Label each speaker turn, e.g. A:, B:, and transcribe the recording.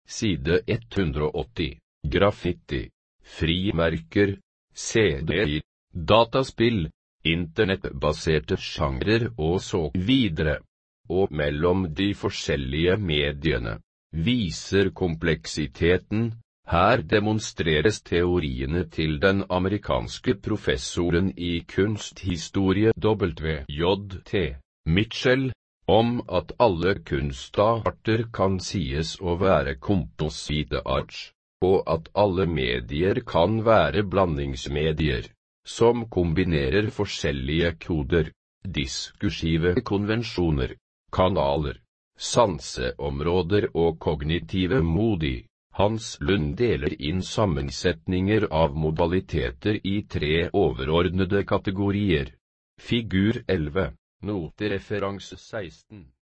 A: side 180, graffiti, frimerker, CD-er, dataspill, internettbaserte sjangrer og så videre. Og mellom de forskjellige mediene, viser kompleksiteten. Her demonstreres teoriene til den amerikanske professoren i kunsthistorie W.J.T. Mitchell, om at alle kunstarter kan sies å være composite arts, og at alle medier kan være blandingsmedier, som kombinerer forskjellige koder, diskursive konvensjoner, kanaler, sanseområder og kognitive modi. Hans Lund deler inn sammensetninger av modaliteter i 3 overordnede kategorier. Figur 11, notereferanse 16.